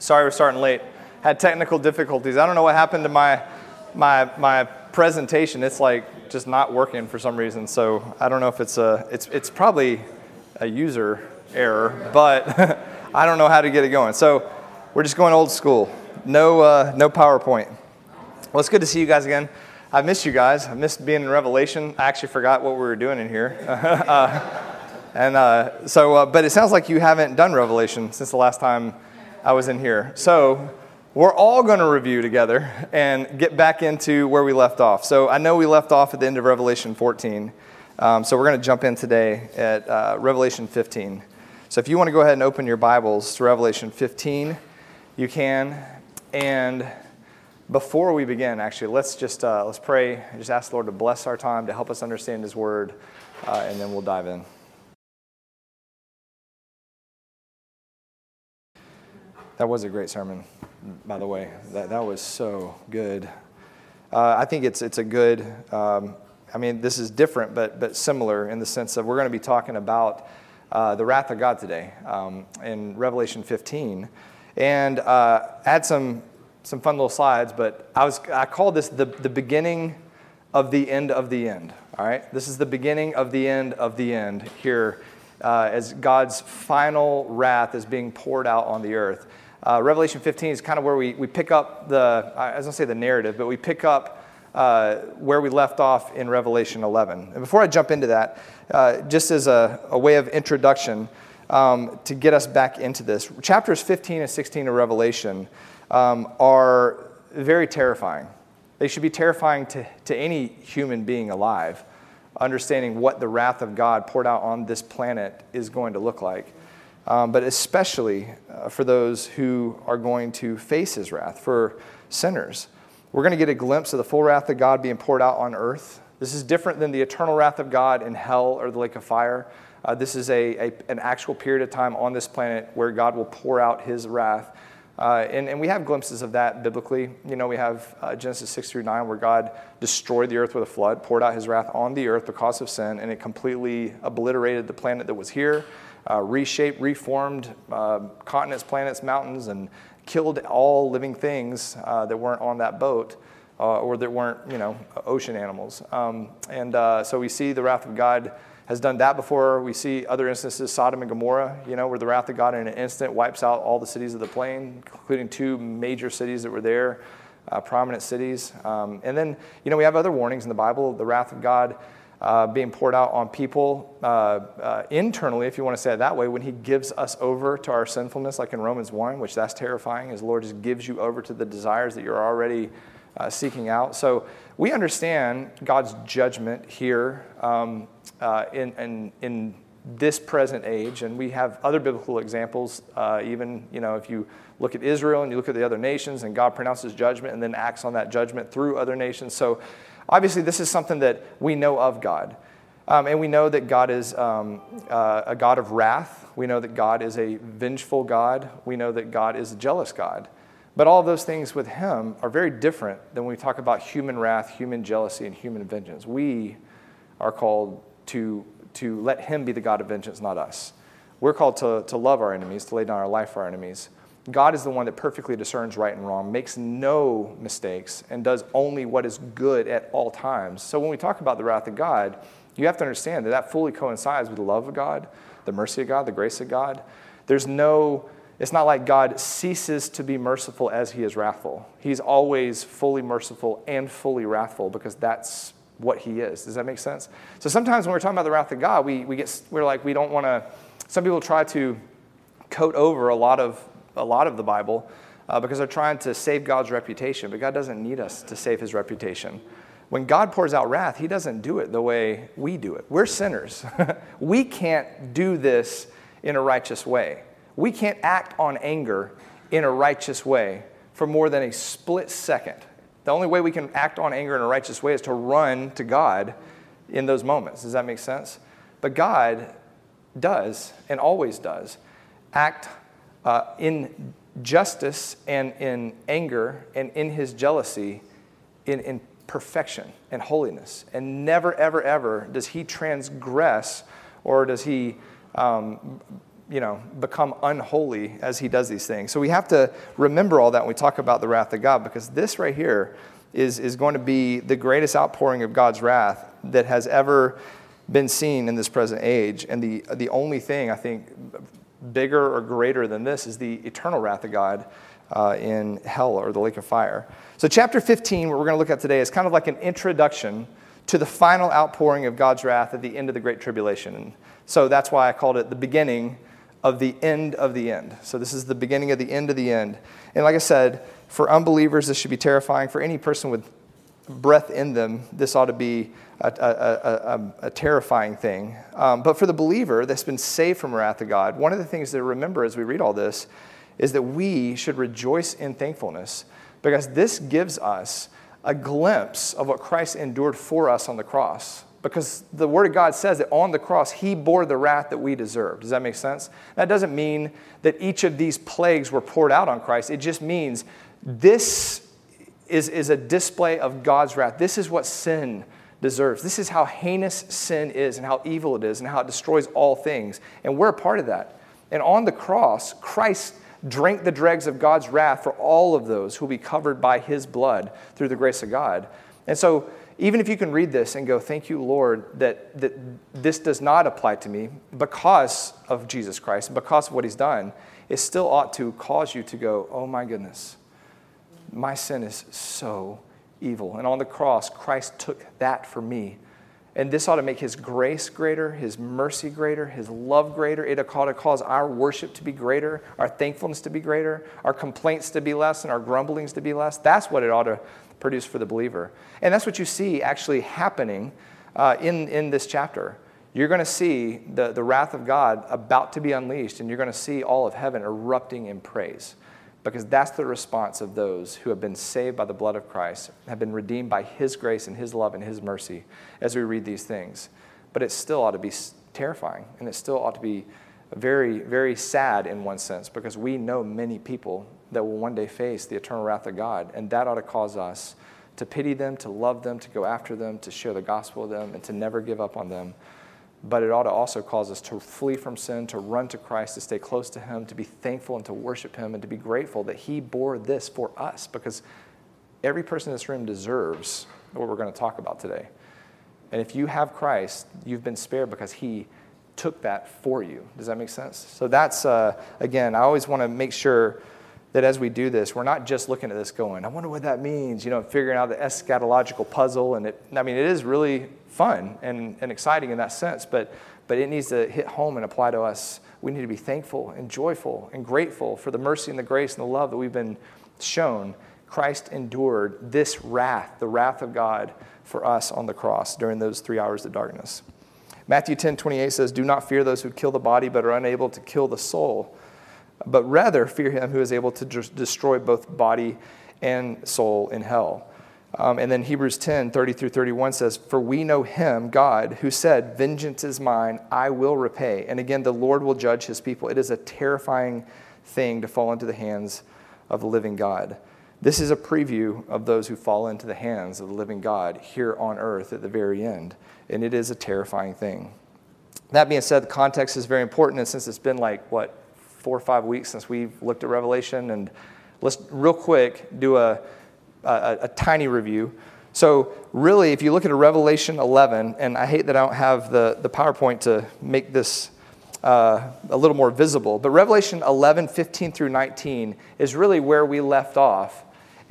Sorry we're starting late. Had technical difficulties. I don't know what happened to my presentation. It's like just not working for some reason. So I don't know if it's probably a user error, but I don't know how to get it going. So we're just going old school. No PowerPoint. Well, it's good to see you guys again. I missed you guys. I missed being in Revelation. I actually forgot what we were doing in here. But it sounds like you haven't done Revelation since the last time I was in here. So we're all going to review together and get back into where we left off. So I know we left off at the end of Revelation 14. So we're going to jump in today at Revelation 15. So if you want to go ahead and open your Bibles to Revelation 15, you can. And before we begin, actually, let's pray and just ask the Lord to bless our time, to help us understand His Word, and then we'll dive in. That was a great sermon, by the way. That was so good. I think it's a good. This is different, but similar in the sense of we're going to be talking about the wrath of God today in Revelation 15, and add some fun little slides. But I call this the beginning of the end of the end. All right, this is the beginning of the end of the end here, as God's final wrath is being poured out on the earth. Revelation 15 is kind of where we pick up I was going to say the narrative, but we pick up where we left off in Revelation 11. And before I jump into that, just as a way of introduction to get us back into this, chapters 15 and 16 of Revelation are very terrifying. They should be terrifying to any human being alive, understanding what the wrath of God poured out on this planet is going to look like. But especially for those who are going to face His wrath, for sinners. We're going to get a glimpse of the full wrath of God being poured out on earth. This is different than the eternal wrath of God in hell or the lake of fire. This is an actual period of time on this planet where God will pour out His wrath. And we have glimpses of that biblically. You know, we have Genesis 6 through 9 where God destroyed the earth with a flood, poured out His wrath on the earth because of sin, and it completely obliterated the planet that was here. Reshaped, reformed continents, planets, mountains, and killed all living things that weren't on that boat or that weren't, ocean animals. So we see the wrath of God has done that before. We see other instances, Sodom and Gomorrah, where the wrath of God in an instant wipes out all the cities of the plain, including two major cities that were there, prominent cities. And then, we have other warnings in the Bible, the wrath of God being poured out on people internally, if you want to say it that way, when He gives us over to our sinfulness, like in Romans 1, which that's terrifying, as the Lord just gives you over to the desires that you're already seeking out. So we understand God's judgment here in this present age, and we have other biblical examples, even, if you look at Israel and you look at the other nations, and God pronounces judgment and then acts on that judgment through other nations. So obviously, this is something that we know of God. And we know that God is a God of wrath. We know that God is a vengeful God. We know that God is a jealous God. But all of those things with Him are very different than when we talk about human wrath, human jealousy, and human vengeance. We are called to let Him be the God of vengeance, not us. We're called to love our enemies, to lay down our life for our enemies. God is the one that perfectly discerns right and wrong, makes no mistakes, and does only what is good at all times. So when we talk about the wrath of God, you have to understand that fully coincides with the love of God, the mercy of God, the grace of God. It's not like God ceases to be merciful as He is wrathful. He's always fully merciful and fully wrathful because that's what He is. Does that make sense? So sometimes when we're talking about the wrath of God, we're like, we don't want to, some people try to coat over a lot of the Bible because they're trying to save God's reputation, but God doesn't need us to save His reputation. When God pours out wrath, He doesn't do it the way we do it. We're sinners. We can't do this in a righteous way. We can't act on anger in a righteous way for more than a split second. The only way we can act on anger in a righteous way is to run to God in those moments. Does that make sense? But God does, and always does, act in justice and in anger and in His jealousy in perfection and holiness. And never, ever, ever does He transgress or does He become unholy as he does these things. So we have to remember all that when we talk about the wrath of God, because this right here is going to be the greatest outpouring of God's wrath that has ever been seen in this present age. And the only thing, I think, bigger or greater than this is the eternal wrath of God in hell or the lake of fire. So chapter 15, what we're going to look at today, is kind of like an introduction to the final outpouring of God's wrath at the end of the Great Tribulation. And so that's why I called it the beginning of the end of the end. So this is the beginning of the end of the end. And like I said, for unbelievers, this should be terrifying. For any person with breath in them, this ought to be a terrifying thing. But for the believer that's been saved from the wrath of God, one of the things to remember as we read all this is that we should rejoice in thankfulness, because this gives us a glimpse of what Christ endured for us on the cross. Because the Word of God says that on the cross, He bore the wrath that we deserve. Does that make sense? That doesn't mean that each of these plagues were poured out on Christ. It just means this is a display of God's wrath. This is what sin deserves. This is how heinous sin is and how evil it is and how it destroys all things. And we're a part of that. And on the cross, Christ drank the dregs of God's wrath for all of those who will be covered by His blood through the grace of God. And so even if you can read this and go, thank you, Lord, that this does not apply to me because of Jesus Christ, because of what He's done, it still ought to cause you to go, oh my goodness, my sin is so evil. And on the cross, Christ took that for me. And this ought to make His grace greater, His mercy greater, His love greater. It ought to cause our worship to be greater, our thankfulness to be greater, our complaints to be less, and our grumblings to be less. That's what it ought to produce for the believer. And that's what you see actually happening in this chapter. You're going to see the wrath of God about to be unleashed, and you're going to see all of heaven erupting in praise. Because that's the response of those who have been saved by the blood of Christ, have been redeemed by His grace and His love and His mercy as we read these things. But it still ought to be terrifying, and it still ought to be very, very sad in one sense, because we know many people that will one day face the eternal wrath of God, and that ought to cause us to pity them, to love them, to go after them, to share the gospel with them, and to never give up on them. But it ought to also cause us to flee from sin, to run to Christ, to stay close to Him, to be thankful and to worship Him, and to be grateful that He bore this for us, because every person in this room deserves what we're going to talk about today. And if you have Christ, you've been spared because He took that for you. Does that make sense? So that's, again, I always want to make sure that as we do this, we're not just looking at this going, I wonder what that means, figuring out the eschatological puzzle. And it is really fun and exciting in that sense, but it needs to hit home and apply to us. We need to be thankful and joyful and grateful for the mercy and the grace and the love that we've been shown. Christ endured this wrath, the wrath of God, for us on the cross during those 3 hours of darkness. Matthew 10:28 says, do not fear those who kill the body but are unable to kill the soul, but rather fear Him who is able to destroy both body and soul in hell. And then Hebrews 10:30-31 says, for we know Him, God, who said, vengeance is mine, I will repay. And again, the Lord will judge His people. It is a terrifying thing to fall into the hands of the living God. This is a preview of those who fall into the hands of the living God here on earth at the very end. And it is a terrifying thing. That being said, the context is very important. And since it's been 4 or 5 weeks since we've looked at Revelation, and let's real quick do a tiny review. So really, if you look at a Revelation 11, and I hate that I don't have the PowerPoint to make this a little more visible, but Revelation 11, 15 through 19 is really where we left off.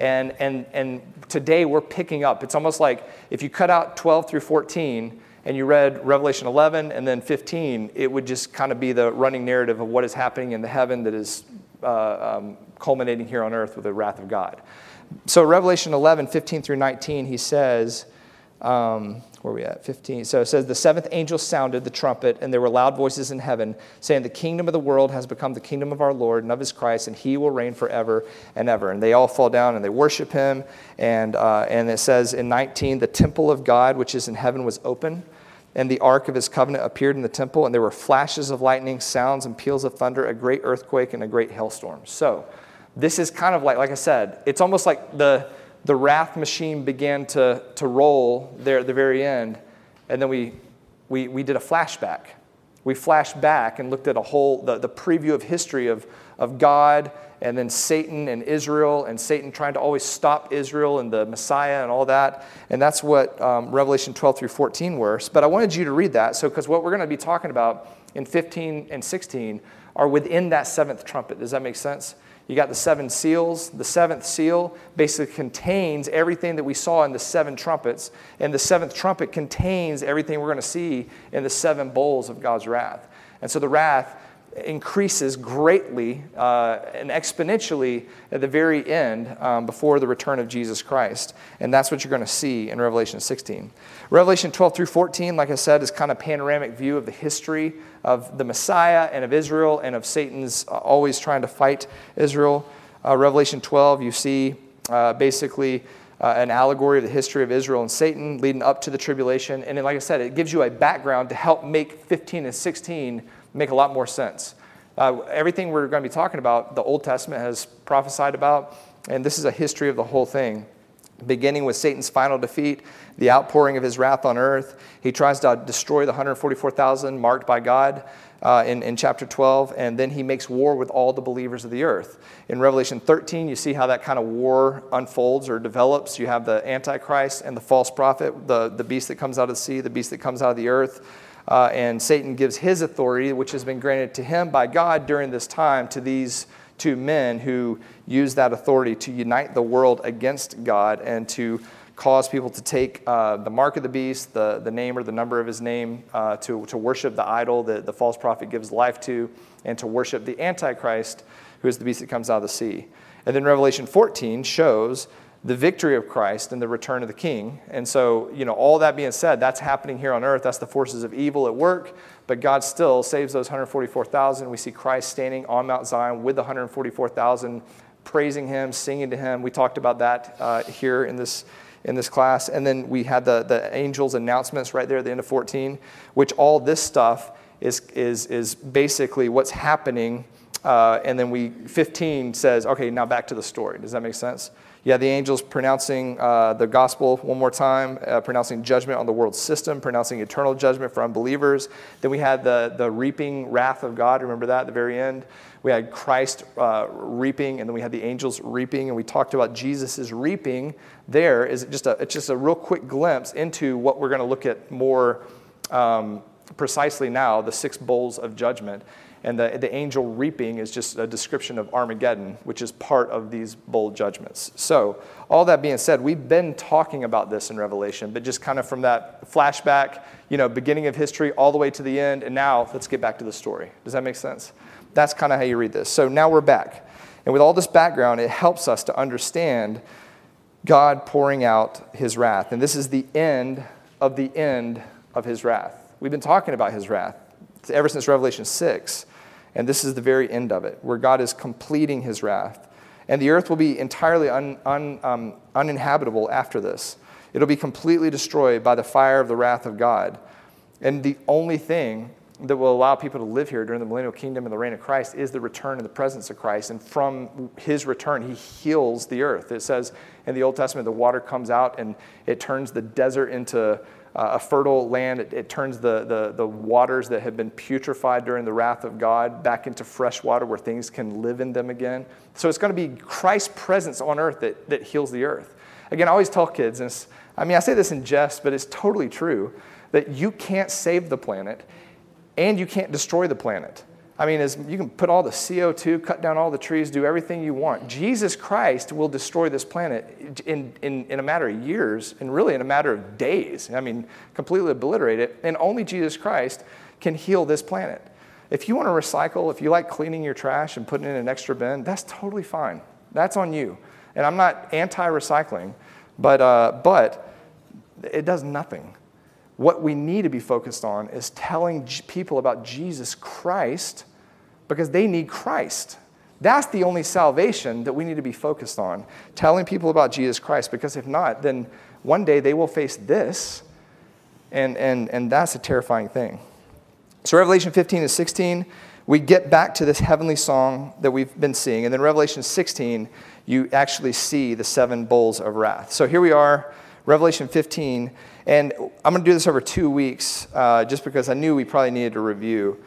And today we're picking up. It's almost like if you cut out 12 through 14 and you read Revelation 11 and then 15, it would just kind of be the running narrative of what is happening in the heaven that is culminating here on earth with the wrath of God. So Revelation 11, 15 through 19, he says, where are we at? 15. So it says, the seventh angel sounded the trumpet, and there were loud voices in heaven, saying, the kingdom of the world has become the kingdom of our Lord and of His Christ, and He will reign forever and ever. And they all fall down and they worship Him. And it says in 19, the temple of God, which is in heaven, was open, and the ark of His covenant appeared in the temple, and there were flashes of lightning, sounds and peals of thunder, a great earthquake, and a great hailstorm. So this is kind of like I said, it's almost like the wrath machine began to roll there at the very end, and then we did a flashback. We flashed back and looked at the preview of history of God and then Satan and Israel, and Satan trying to always stop Israel and the Messiah and all that. And that's what Revelation 12 through 14 were. But I wanted you to read that, because what we're going to be talking about in 15 and 16 are within that seventh trumpet. Does that make sense? You got the seven seals. The seventh seal basically contains everything that we saw in the seven trumpets. And the seventh trumpet contains everything we're going to see in the seven bowls of God's wrath. And so the wrath increases greatly and exponentially at the very end before the return of Jesus Christ. And that's what you're going to see in Revelation 16. Revelation 12 through 14, like I said, is kind of a panoramic view of the history of the Messiah and of Israel and of Satan's always trying to fight Israel. Revelation 12, you see basically an allegory of the history of Israel and Satan leading up to the tribulation. And then, like I said, it gives you a background to help make 15 and 16 make a lot more sense. Everything we're going to be talking about, the Old Testament has prophesied about, and this is a history of the whole thing. Beginning with Satan's final defeat, the outpouring of his wrath on earth. He tries to destroy the 144,000 marked by God in chapter 12, and then he makes war with all the believers of the earth. In Revelation 13, you see how that kind of war unfolds or develops. You have the Antichrist and the false prophet, the beast that comes out of the sea, the beast that comes out of the earth. And Satan gives his authority, which has been granted to him by God during this time, to these two men who use that authority to unite the world against God and to cause people to take the mark of the beast, the name or the number of his name, to worship the idol that the false prophet gives life to, and to worship the Antichrist, who is the beast that comes out of the sea. And then Revelation 14 shows the victory of Christ and the return of the King. And so, all that being said, that's happening here on earth. That's the forces of evil at work. But God still saves those 144,000. We see Christ standing on Mount Zion with the 144,000, praising him, singing to him. We talked about that here in this class. And then we had the angels' announcements right there at the end of 14, which all this stuff is basically what's happening. And then 15 says, okay, now back to the story. Does that make sense? Yeah, the angels pronouncing the gospel one more time, pronouncing judgment on the world system, pronouncing eternal judgment for unbelievers. Then we had the reaping wrath of God. Remember that at the very end? We had Christ reaping, and then we had the angels reaping, and we talked about Jesus' reaping there. It's just a real quick glimpse into what we're going to look at more precisely now, the 6 bowls of judgment. And the angel reaping is just a description of Armageddon, which is part of these bowl judgments. So all that being said, we've been talking about this in Revelation, but just kind of from that flashback, beginning of history all the way to the end. And now let's get back to the story. Does that make sense? That's kind of how you read this. So now we're back. And with all this background, it helps us to understand God pouring out his wrath. And this is the end of his wrath. We've been talking about his wrath ever since Revelation 6. And this is the very end of it, where God is completing his wrath. And the earth will be entirely uninhabitable after this. It'll be completely destroyed by the fire of the wrath of God. And the only thing that will allow people to live here during the millennial kingdom and the reign of Christ is the return and the presence of Christ. And from his return, he heals the earth. It says in the Old Testament, the water comes out and it turns the desert into a fertile land. It turns the waters that have been putrefied during the wrath of God back into fresh water where things can live in them again. So it's going to be Christ's presence on earth that heals the earth. Again, I always tell kids, and I say this in jest, but it's totally true, that you can't save the planet and you can't destroy the planet. You can put all the CO2, cut down all the trees, do everything you want. Jesus Christ will destroy this planet in a matter of years, and really in a matter of days. Completely obliterate it. And only Jesus Christ can heal this planet. If you want to recycle, if you like cleaning your trash and putting it in an extra bin, that's totally fine. That's on you. And I'm not anti-recycling, but it does nothing. What we need to be focused on is telling people about Jesus Christ, because they need Christ. That's the only salvation that we need to be focused on, telling people about Jesus Christ, because if not, then one day they will face this, and that's a terrifying thing. So Revelation 15 and 16, we get back to this heavenly song that we've been seeing, and then Revelation 16, you actually see the 7 bowls of wrath. So here we are, Revelation 15. And I'm going to do this over 2 weeks just because I knew we probably needed to review.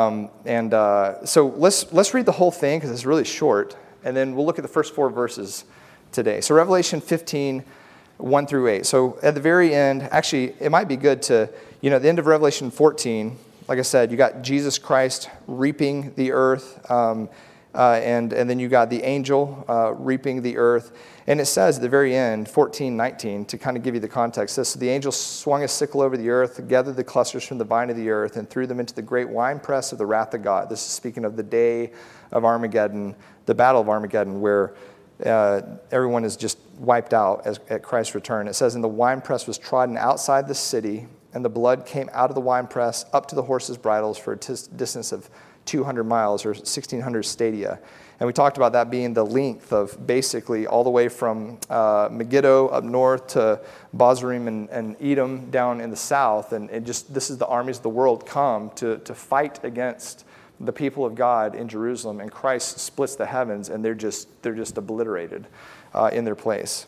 So let's read the whole thing because it's really short. And then we'll look at the first 4 verses today. So Revelation 15, 1 through 8. So at the very end, actually, it might be good to, at the end of Revelation 14, like I said, you got Jesus Christ reaping the earth, and then you got the angel reaping the earth. And it says at the very end, 14:19, to kind of give you the context, it says, "So the angel swung a sickle over the earth, gathered the clusters from the vine of the earth, and threw them into the great winepress of the wrath of God." This is speaking of the day of Armageddon, the battle of Armageddon, where everyone is just wiped out at Christ's return. It says, "And the winepress was trodden outside the city, and the blood came out of the winepress up to the horses' bridles for a distance of 200 miles or 1,600 stadia." And we talked about that being the length of basically all the way from Megiddo up north to Bozrah and Edom down in the south. And this is the armies of the world come to fight against the people of God in Jerusalem. And Christ splits the heavens, and they're just obliterated in their place.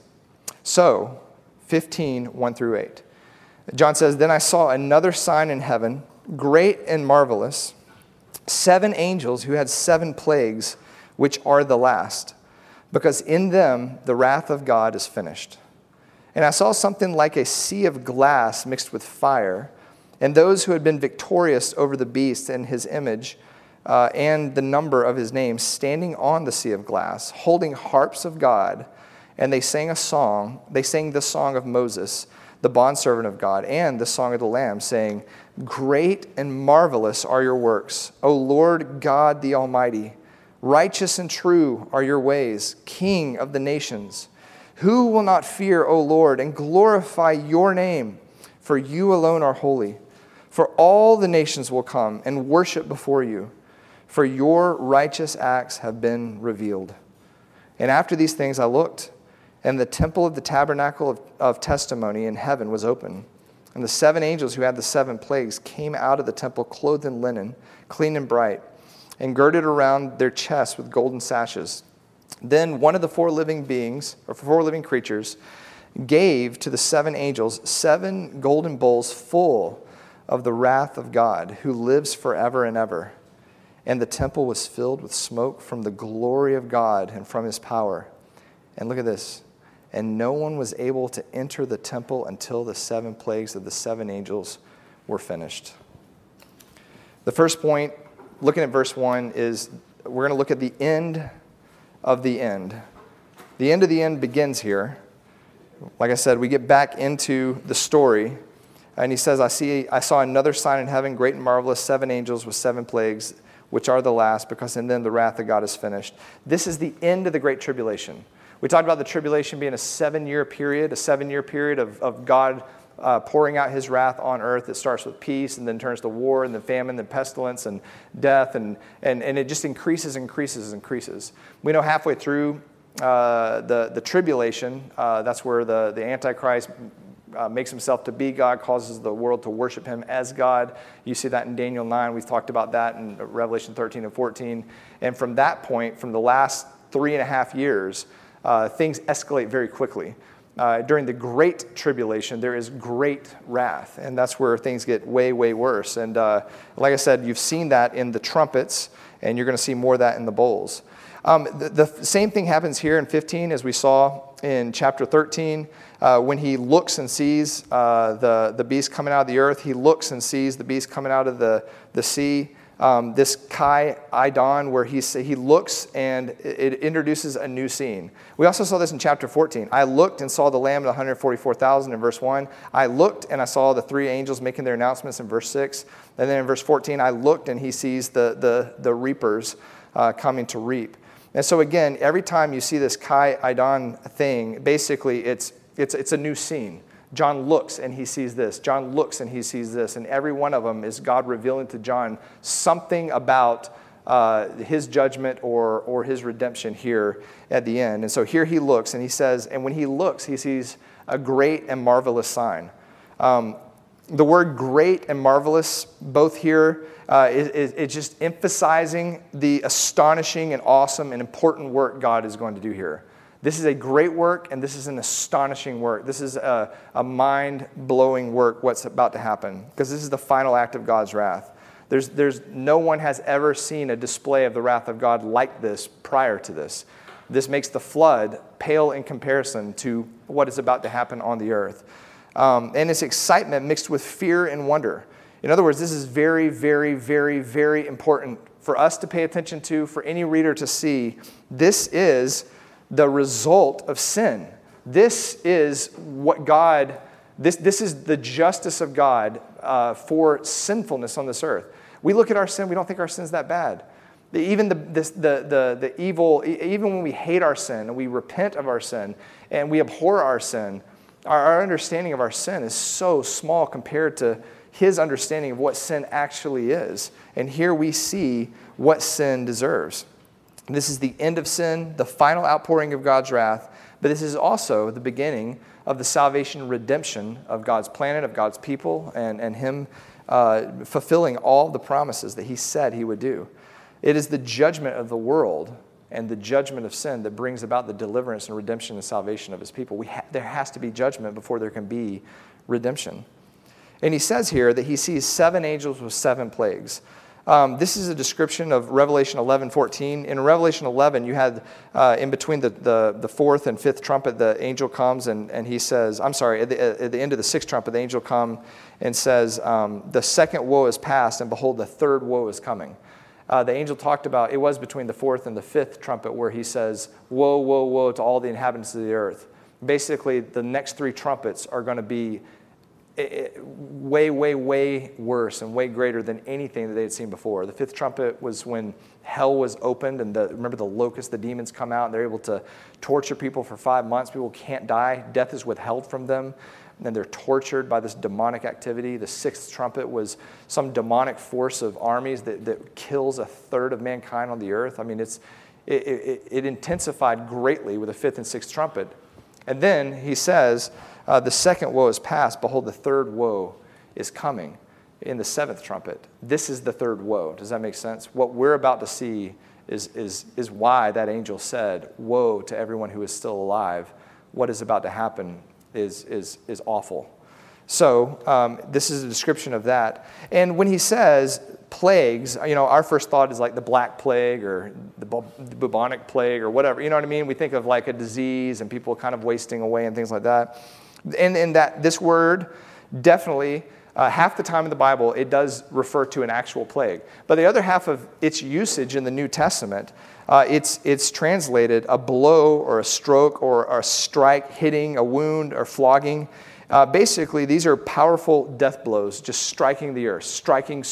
So, 15, 1 through 8. John says, "Then I saw another sign in heaven, great and marvelous, 7 angels who had 7 plagues, which are the last, because in them the wrath of God is finished. And I saw something like a sea of glass mixed with fire, and those who had been victorious over the beast and his image and the number of his name standing on the sea of glass, holding harps of God, and they sang a song. They sang the song of Moses, the bondservant of God, and the song of the Lamb, saying, 'Great and marvelous are your works, O Lord God the Almighty. Righteous and true are your ways, King of the nations. Who will not fear, O Lord, and glorify your name? For you alone are holy. For all the nations will come and worship before you, for your righteous acts have been revealed.' And after these things I looked, and the temple of the tabernacle of testimony in heaven was open. And the 7 angels who had the 7 plagues came out of the temple clothed in linen, clean and bright, and girded around their chests with golden sashes. Then one of the 4 living beings, or 4 living creatures, gave to the 7 angels 7 golden bowls full of the wrath of God, who lives forever and ever. And the temple was filled with smoke from the glory of God and from his power. And look at this. And no one was able to enter the temple until the 7 plagues of the 7 angels were finished." The first point, looking at verse 1, is we're going to look at the end of the end. The end of the end begins here. Like I said, we get back into the story. And he says, I saw another sign in heaven, great and marvelous, 7 angels with 7 plagues, which are the last, because in them the wrath of God is finished. This is the end of the Great Tribulation. We talked about the tribulation being a 7-year period, of God pouring out his wrath on earth. It starts with peace and then turns to war and then famine and pestilence and death, and it just increases. We know halfway through the tribulation, that's where the Antichrist makes himself to be God, causes the world to worship him as God. You see that in Daniel 9. We've talked about that in Revelation 13 and 14. And from that point, from the last 3.5 years, things escalate very quickly. During the Great Tribulation, there is great wrath, and that's where things get way, way worse. And like I said, you've seen that in the trumpets, and you're going to see more of that in the bowls. The same thing happens here in 15 as we saw in chapter 13. When he looks and sees the beast coming out of the earth, he looks and sees the beast coming out of the sea. This Kai Idon, where he looks and it introduces a new scene. We also saw this in chapter 14. I looked and saw the Lamb of 144,000 in verse 1. I looked and I saw the 3 angels making their announcements in verse 6. And then in verse 14, I looked and he sees the reapers coming to reap. And so again, every time you see this Kai Idon thing, basically it's a new scene. John looks and he sees this. John looks and he sees this. And every one of them is God revealing to John something about his judgment or his redemption here at the end. And so here he looks and he says, and when he looks, he sees a great and marvelous sign. The word great and marvelous, both here, is just emphasizing the astonishing and awesome and important work God is going to do here. This is a great work, and this is an astonishing work. This is a mind-blowing work, what's about to happen, because this is the final act of God's wrath. There's no one has ever seen a display of the wrath of God like this prior to this. This makes the flood pale in comparison to what is about to happen on the earth. And it's excitement mixed with fear and wonder. In other words, this is very, very, very, very important for us to pay attention to, for any reader to see. This is the result of sin. This is what God, this is the justice of God for sinfulness on this earth. We look at our sin, we don't think our sin's that bad. Even the evil, even when we hate our sin and we repent of our sin and we abhor our sin, our understanding of our sin is so small compared to his understanding of what sin actually is. And here we see what sin deserves. This is the end of sin, the final outpouring of God's wrath, but this is also the beginning of the salvation and redemption of God's planet, of God's people, and him fulfilling all the promises that he said he would do. It is the judgment of the world and the judgment of sin that brings about the deliverance and redemption and salvation of his people. There has to be judgment before there can be redemption. And he says here that he sees 7 angels with 7 plagues. This is a description of Revelation 11:14. In Revelation 11, you had in between the 4th and 5th trumpet, the angel comes and he says, at the end of the 6th trumpet, the angel comes and says, the second woe is past, and behold, the third woe is coming. The angel talked about, it was between the 4th and the 5th trumpet where he says, woe, woe, woe to all the inhabitants of the earth. Basically, the next 3 trumpets are going to be way, way, way worse and way greater than anything that they had seen before. The 5th trumpet was when hell was opened, and remember the locusts, the demons come out, and they're able to torture people for 5 months. People can't die. Death is withheld from them, and they're tortured by this demonic activity. The 6th trumpet was some demonic force of armies that kills a third of mankind on the earth. I mean, it intensified greatly with the 5th and 6th trumpet. And then he says, the second woe is past. Behold, the third woe is coming in the 7th trumpet. This is the third woe. Does that make sense? What we're about to see is why that angel said, woe to everyone who is still alive. What is about to happen is awful. So this is a description of that. And when he says plagues, our first thought is like the Black Plague or the bubonic plague or whatever. You know what I mean? We think of like a disease and people kind of wasting away and things like that. And that this word definitely, half the time in the Bible, it does refer to an actual plague. But the other half of its usage in the New Testament, it's translated a blow or a stroke or a strike, hitting, a wound or flogging. Basically, these are powerful death blows, just striking the earth, striking,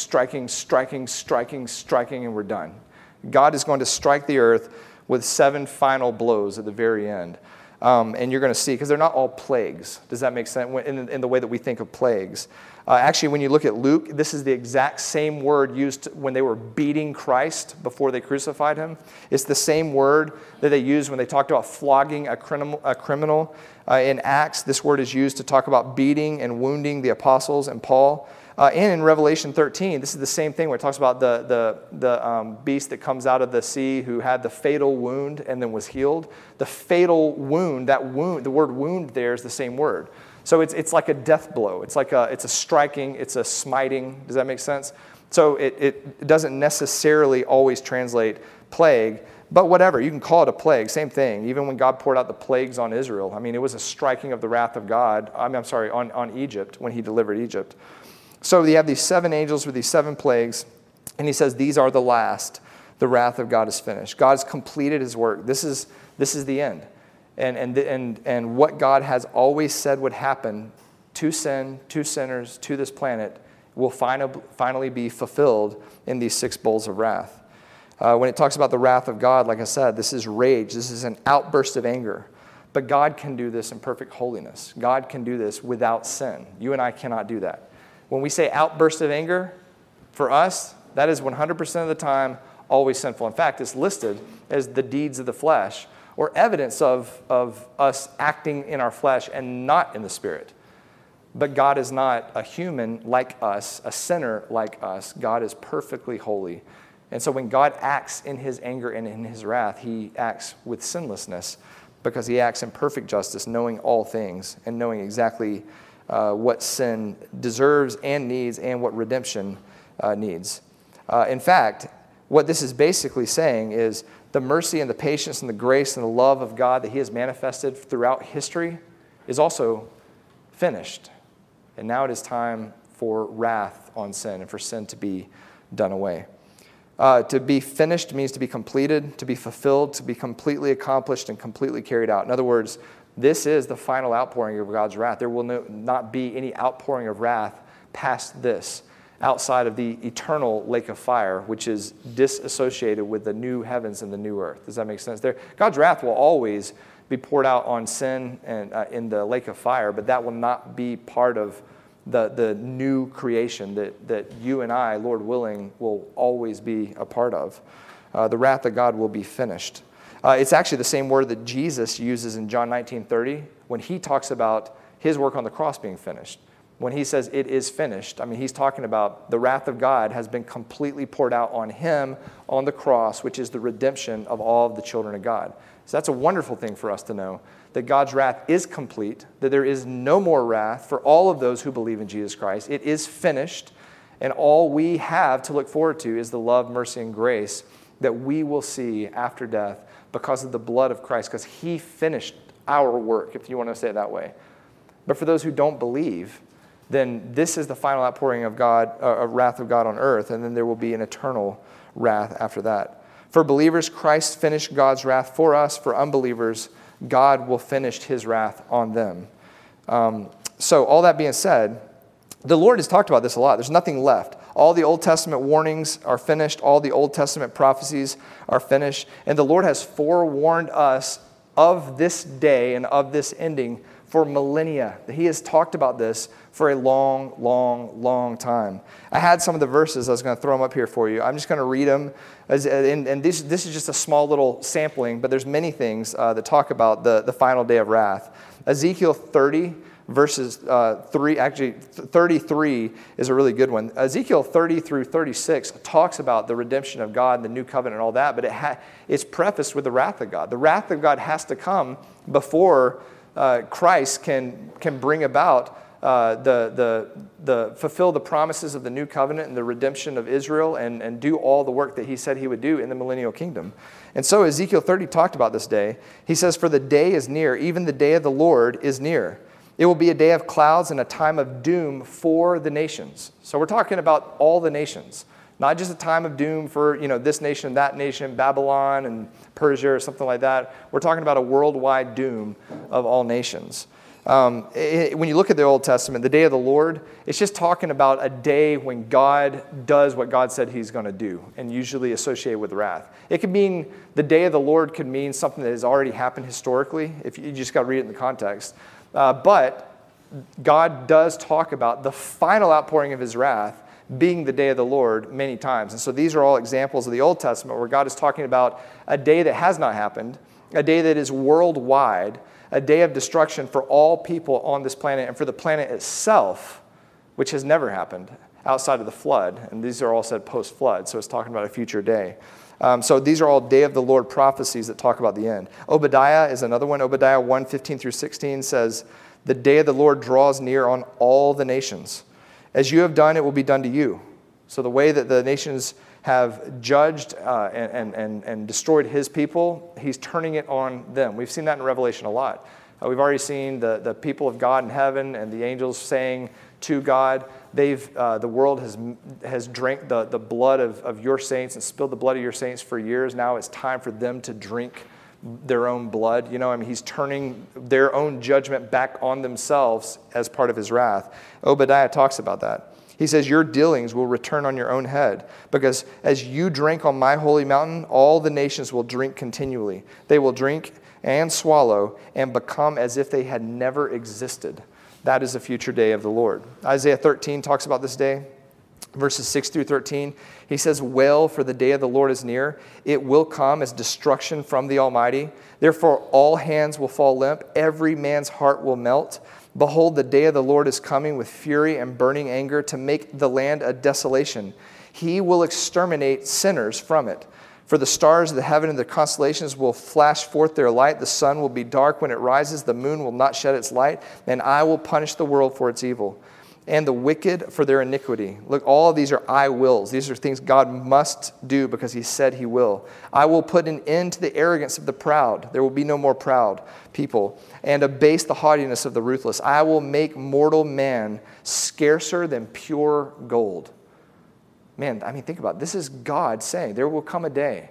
and we're done. God is going to strike the earth with 7 final blows at the very end. And you're going to see, because they're not all plagues. Does that make sense? In the way that we think of plagues. Actually, when you look at Luke, this is the exact same word used when they were beating Christ before they crucified him. It's the same word that they used when they talked about flogging a criminal. In Acts, this word is used to talk about beating and wounding the apostles and Paul. And in Revelation 13, this is the same thing where it talks about the beast that comes out of the sea who had the fatal wound and then was healed. The fatal wound, the word wound there is the same word. So it's like a death blow. It's a striking, it's a smiting. Does that make sense? So it doesn't necessarily always translate plague, but whatever, you can call it a plague, same thing. Even when God poured out the plagues on Israel, I mean, it was a striking of the wrath of God, on Egypt when he delivered Egypt. So you have these 7 angels with these 7 plagues, and he says, these are the last. The wrath of God is finished. God has completed his work. This is the end. And what God has always said would happen to sin, to sinners, to this planet, will finally be fulfilled in these 6 bowls of wrath. When it talks about the wrath of God, like I said, this is rage. This is an outburst of anger. But God can do this in perfect holiness. God can do this without sin. You and I cannot do that. When we say outburst of anger, for us, that is 100% of the time always sinful. In fact, it's listed as the deeds of the flesh, or evidence of us acting in our flesh and not in the Spirit. But God is not a human like us, a sinner like us. God is perfectly holy. And so when God acts in his anger and in his wrath, he acts with sinlessness. because he acts in perfect justice, knowing all things and knowing exactly what sin deserves and needs and what redemption needs. In fact, what this is basically saying is the mercy and the patience and the grace and the love of God that he has manifested throughout history is also finished. And now it is time for wrath on sin and for sin to be done away. To be finished means to be completed, to be fulfilled, to be completely accomplished and completely carried out. In other words, this is the final outpouring of God's wrath. There will not be any outpouring of wrath past this, outside of the eternal lake of fire, which is disassociated with the new heavens and the new earth. Does that make sense? God's wrath will always be poured out on sin and in the lake of fire, but that will not be part of the new creation that you and I, Lord willing, will always be a part of. The wrath of God will be finished. It's actually the same word that Jesus uses in John 19:30 when he talks about his work on the cross being finished. When he says it is finished, I mean, he's talking about the wrath of God has been completely poured out on him on the cross, which is the redemption of all of the children of God. So that's a wonderful thing for us to know, that God's wrath is complete, that there is no more wrath for all of those who believe in Jesus Christ. It is finished, and all we have to look forward to is the love, mercy, and grace that we will see after death because of the blood of Christ, because he finished our work, if you want to say it that way. But for those who don't believe, then this is the final outpouring of God, wrath of God on earth, and then there will be an eternal wrath after that. For believers, Christ finished God's wrath for us. For unbelievers, God will finish his wrath on them. So all that being said, the Lord has talked about this a lot. There's nothing left. All the Old Testament warnings are finished. All the Old Testament prophecies are finished. And the Lord has forewarned us of this day and of this ending for millennia. He has talked about this for a long, long, long time. I had some of the verses. I was going to throw them up here for you. I'm just going to read them. And this is just a small little sampling, but there's many things that talk about the final day of wrath. Ezekiel 30, verses 33 is a really good one. Ezekiel 30 through 36 talks about the redemption of God, the new covenant and all that, but it's prefaced with the wrath of God. The wrath of God has to come before Christ can bring about fulfill the promises of the new covenant and the redemption of Israel and do all the work that he said he would do in the millennial kingdom. And so Ezekiel 30 talked about this day. He says, "For the day is near, even the day of the Lord is near. It will be a day of clouds and a time of doom for the nations." So we're talking about all the nations. Not just a time of doom for, this nation, that nation, Babylon and Persia or something like that. We're talking about a worldwide doom of all nations. When you look at the Old Testament, the day of the Lord, it's just talking about a day when God does what God said he's going to do, and usually associated with wrath. It could mean, the day of the Lord could mean something that has already happened historically, if you just got to read it in the context. But God does talk about the final outpouring of his wrath being the day of the Lord many times. And so these are all examples of the Old Testament where God is talking about a day that has not happened, a day that is worldwide, a day of destruction for all people on this planet and for the planet itself, which has never happened outside of the flood. And these are all said post-flood, so it's talking about a future day. So these are all day of the Lord prophecies that talk about the end. Obadiah is another one. Obadiah 1:15 through 16 says, "The day of the Lord draws near on all the nations. As you have done, it will be done to you." So the way that the nations have judged and destroyed his people, he's turning it on them. We've seen that in Revelation a lot. We've already seen the people of God in heaven and the angels saying to God, the world has drank the blood of your saints and spilled the blood of your saints for years. Now it's time for them to drink their own blood. He's turning their own judgment back on themselves as part of his wrath. Obadiah talks about that. He says, "Your dealings will return on your own head, because as you drink on my holy mountain, all the nations will drink continually. They will drink and swallow and become as if they had never existed." That is the future day of the Lord. Isaiah 13 talks about this day. Verses 6 through 13, he says, "Wail, for the day of the Lord is near. It will come as destruction from the Almighty. Therefore all hands will fall limp, every man's heart will melt. Behold, the day of the Lord is coming with fury and burning anger to make the land a desolation. He will exterminate sinners from it. For the stars of the heaven and the constellations will flash forth their light. The sun will be dark when it rises. The moon will not shed its light. And I will punish the world for its evil and the wicked for their iniquity. Look, all of these are I wills. These are things God must do because he said he will. I will put an end to the arrogance of the proud. There will be no more proud people. And abase the haughtiness of the ruthless. I will make mortal man scarcer than pure gold. Man, I mean, think about it. This is God saying there will come a day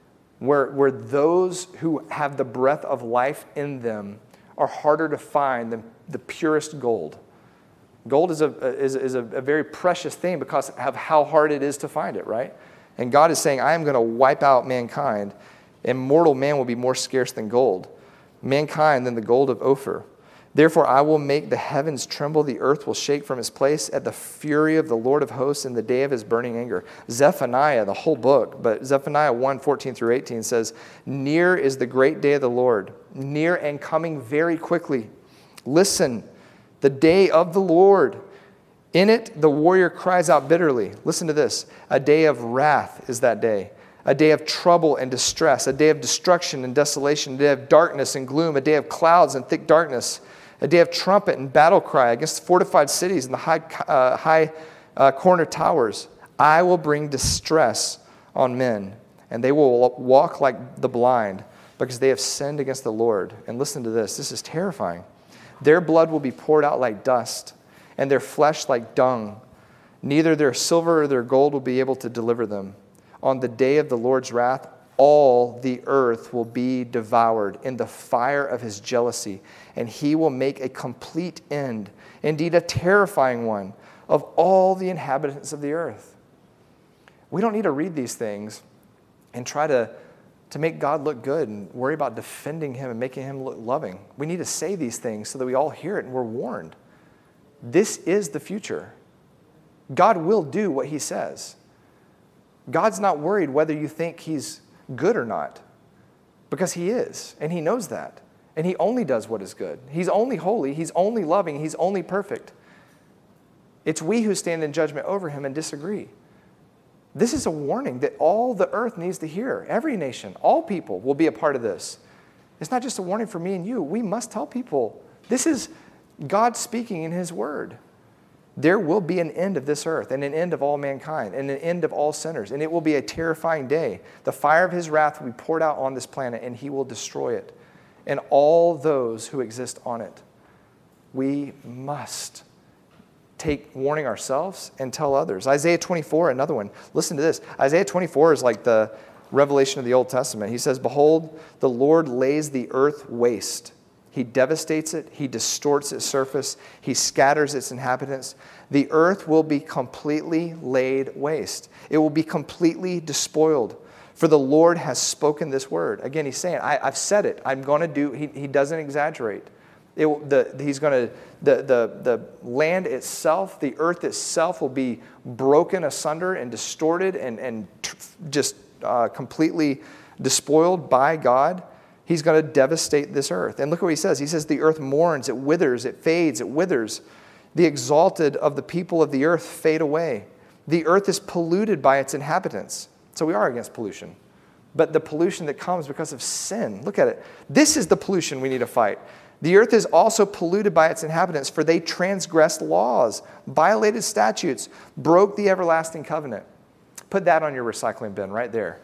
where those who have the breath of life in them are harder to find than the purest gold. Gold is a very precious thing because of how hard it is to find it, right? And God is saying, I am going to wipe out mankind, and mortal man will be more scarce than gold, mankind than the gold of Ophir. Therefore, I will make the heavens tremble, the earth will shake from its place at the fury of the Lord of hosts in the day of his burning anger. Zephaniah, the whole book, but Zephaniah 1:14-18 says, near is the great day of the Lord, near and coming very quickly. Listen, the day of the Lord. In it, the warrior cries out bitterly. Listen to this. A day of wrath is that day. A day of trouble and distress. A day of destruction and desolation. A day of darkness and gloom. A day of clouds and thick darkness. A day of trumpet and battle cry against fortified cities and the high corner towers. I will bring distress on men, and they will walk like the blind because they have sinned against the Lord. And listen to this. This is terrifying. Their blood will be poured out like dust, and their flesh like dung. Neither their silver or their gold will be able to deliver them. On the day of the Lord's wrath, all the earth will be devoured in the fire of his jealousy, and he will make a complete end, indeed a terrifying one, of all the inhabitants of the earth. We don't need to read these things and try to make God look good and worry about defending him and making him look loving. We need to say these things so that we all hear it and we're warned. This is the future. God will do what he says. God's not worried whether you think he's good or not, because he is, and he knows that. And he only does what is good. He's only holy, he's only loving, he's only perfect. It's we who stand in judgment over him and disagree. This is a warning that all the earth needs to hear. Every nation, all people will be a part of this. It's not just a warning for me and you. We must tell people. This is God speaking in his word. There will be an end of this earth and an end of all mankind and an end of all sinners. And it will be a terrifying day. The fire of his wrath will be poured out on this planet and he will destroy it and all those who exist on it. We must take warning ourselves and tell others. Isaiah 24, another one. Listen to this. Isaiah 24 is like the revelation of the Old Testament. He says, behold, the Lord lays the earth waste. He devastates it. He distorts its surface. He scatters its inhabitants. The earth will be completely laid waste. It will be completely despoiled. For the Lord has spoken this word. Again, he's saying, I've said it. I'm going to do. He doesn't exaggerate. The land itself, the earth itself will be broken asunder and distorted and just completely despoiled by God. He's going to devastate this earth. And look what he says. He says, the earth mourns, it withers, it fades, it withers. The exalted of the people of the earth fade away. The earth is polluted by its inhabitants. So we are against pollution. But the pollution that comes because of sin, look at it. This is the pollution we need to fight. The earth is also polluted by its inhabitants, for they transgressed laws, violated statutes, broke the everlasting covenant. Put that on your recycling bin right there.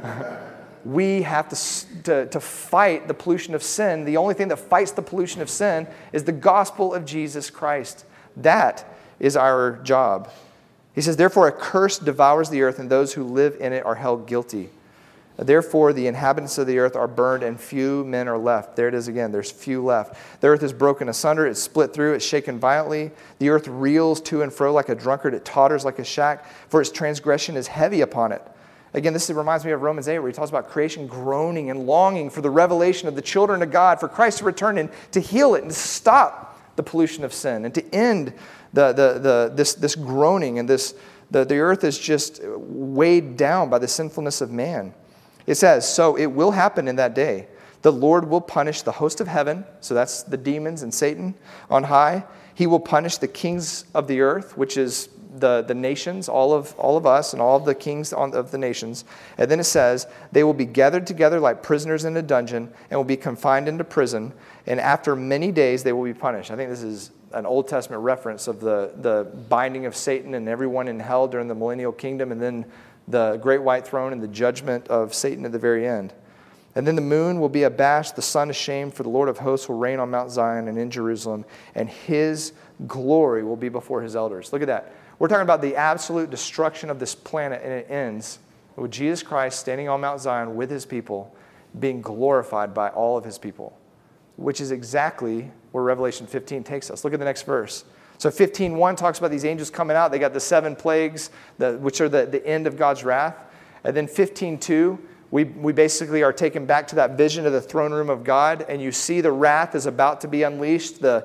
We have to fight the pollution of sin. The only thing that fights the pollution of sin is the gospel of Jesus Christ. That is our job. He says, therefore a curse devours the earth, and those who live in it are held guilty. Therefore the inhabitants of the earth are burned, and few men are left. There it is again. There's few left. The earth is broken asunder. It's split through. It's shaken violently. The earth reels to and fro like a drunkard. It totters like a shack, for its transgression is heavy upon it. Again, this reminds me of Romans 8, where he talks about creation groaning and longing for the revelation of the children of God, for Christ to return and to heal it and to stop the pollution of sin and to end this groaning and the earth is just weighed down by the sinfulness of man. It says, so it will happen in that day. The Lord will punish the host of heaven, so that's the demons and Satan on high. He will punish the kings of the earth, which is the nations, all of us and all of the kings of the nations. And then it says, they will be gathered together like prisoners in a dungeon and will be confined into prison. And after many days, they will be punished. I think this is an Old Testament reference of the binding of Satan and everyone in hell during the millennial kingdom, and then the great white throne and the judgment of Satan at the very end. And then the moon will be abashed, the sun ashamed, for the Lord of hosts will reign on Mount Zion and in Jerusalem, and his glory will be before his elders. Look at that. We're talking about the absolute destruction of this planet, and it ends with Jesus Christ standing on Mount Zion with his people, being glorified by all of his people, which is exactly where Revelation 15 takes us. Look at the next verse. So 15:1 talks about these angels coming out. They got the 7 plagues, which are the end of God's wrath. And then 15:2, we basically are taken back to that vision of the throne room of God, and you see the wrath is about to be unleashed. The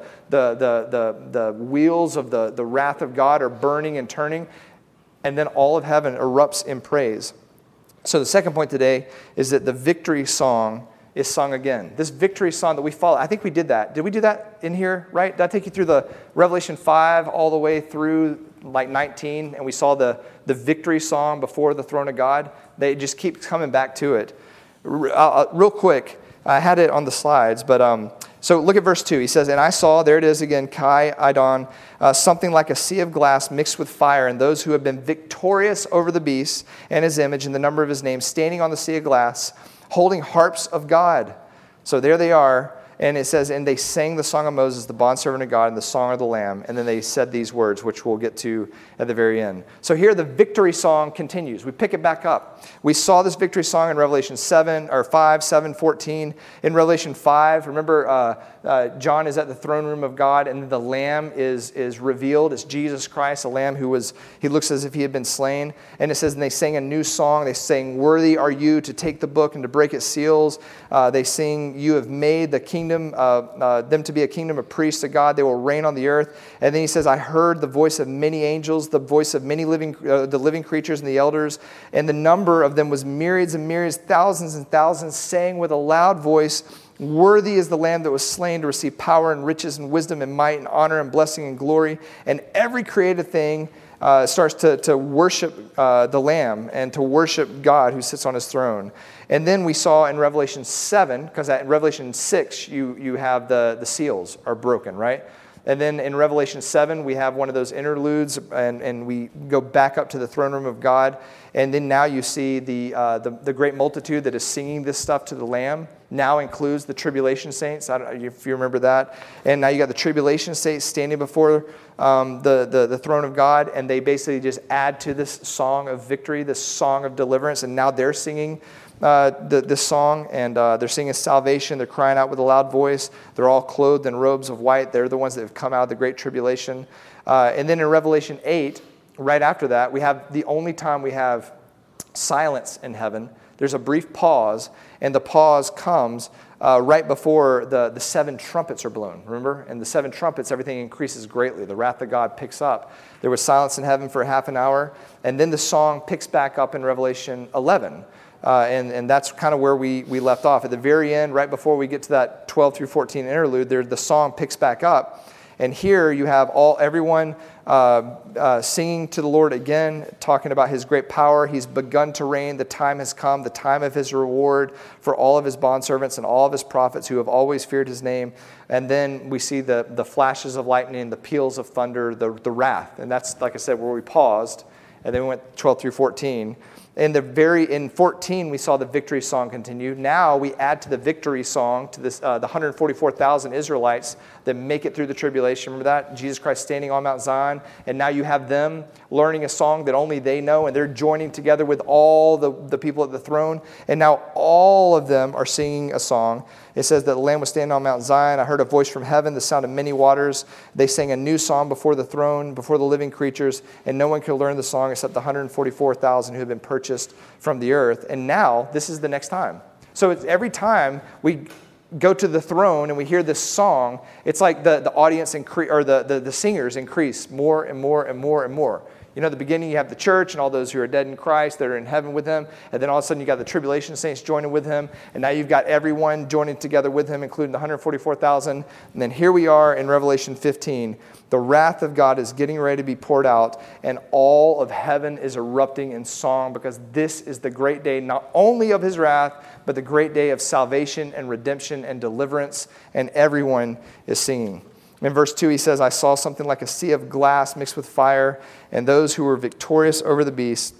wheels of the wrath of God are burning and turning, and then all of heaven erupts in praise. So the second point today is that the victory song is sung again. This victory song that we follow, I think we did that. Did we do that in here, right? Did I take you through the Revelation 5 all the way through like 19, and we saw the victory song before the throne of God? They just keep coming back to it. Real quick, I had it on the slides, but so look at verse 2. He says, and I saw, there it is again, Kai Idon, something like a sea of glass mixed with fire, and those who have been victorious over the beast and his image and the number of his name, standing on the sea of glass, holding harps of God. So there they are. And it says, and they sang the song of Moses, the bondservant of God, and the song of the Lamb. And then they said these words, which we'll get to at the very end. So here the victory song continues. We pick it back up. We saw this victory song in Revelation 5, 7, 14. In Revelation 5, remember John is at the throne room of God, and the Lamb is revealed. It's Jesus Christ, a Lamb he looks as if he had been slain. And it says, and they sang a new song. They sang, worthy are you to take the book and to break its seals. They sing, you have made the kingdom them to be a kingdom of priests to God. They will reign on the earth. And then he says, I heard the voice of many angels, the voice of many the living creatures and the elders, and the number of them was myriads and myriads, thousands and thousands, saying with a loud voice, worthy is the Lamb that was slain to receive power and riches and wisdom and might and honor and blessing and glory. And every created thing starts to worship the Lamb and to worship God who sits on his throne. And then we saw in Revelation 7, because in Revelation 6, you have the seals are broken, right? And then in Revelation 7, we have one of those interludes, and we go back up to the throne room of God. And then now you see the great multitude that is singing this stuff to the Lamb now includes the tribulation saints. I don't know if you remember that. And now you got the tribulation saints standing before the throne of God, and they basically just add to this song of victory, this song of deliverance, and now they're singing this song, and they're singing salvation. They're crying out with a loud voice. They're all clothed in robes of white. They're the ones that have come out of the great tribulation. And then in Revelation 8, right after that, we have the only time we have silence in heaven. There's a brief pause, and the pause comes right before the 7 trumpets are blown, remember? And the 7 trumpets, everything increases greatly. The wrath of God picks up. There was silence in heaven for half an hour, and then the song picks back up in Revelation 11. And that's kind of where we left off. At the very end, right before we get to that 12 through 14 interlude, the song picks back up. And here you have everyone singing to the Lord again, talking about his great power. He's begun to reign. The time has come, the time of his reward for all of his bondservants and all of his prophets who have always feared his name. And then we see the flashes of lightning, the peals of thunder, the wrath. And that's, like I said, where we paused. And then we went 12 through 14. In 14, we saw the victory song continue. Now we add to the victory song to this the 144,000 Israelites that make it through the tribulation. Remember that? Jesus Christ standing on Mount Zion. And now you have them learning a song that only they know, and they're joining together with all the people at the throne. And now all of them are singing a song. It says that the Lamb was standing on Mount Zion. I heard a voice from heaven, the sound of many waters. They sang a new song before the throne, before the living creatures, and no one could learn the song except the 144,000 who had been purchased from the earth. And now, this is the next time. So it's every time we go to the throne and we hear this song, it's like the audience or the singers increase more and more and more and more. You know, at the beginning you have the church and all those who are dead in Christ that are in heaven with him. And then all of a sudden you got the tribulation saints joining with him. And now you've got everyone joining together with him, including the 144,000. And then here we are in Revelation 15. The wrath of God is getting ready to be poured out, and all of heaven is erupting in song, because this is the great day, not only of his wrath, but the great day of salvation and redemption and deliverance, and everyone is singing. In verse 2, he says, I saw something like a sea of glass mixed with fire, and those who were victorious over the beast,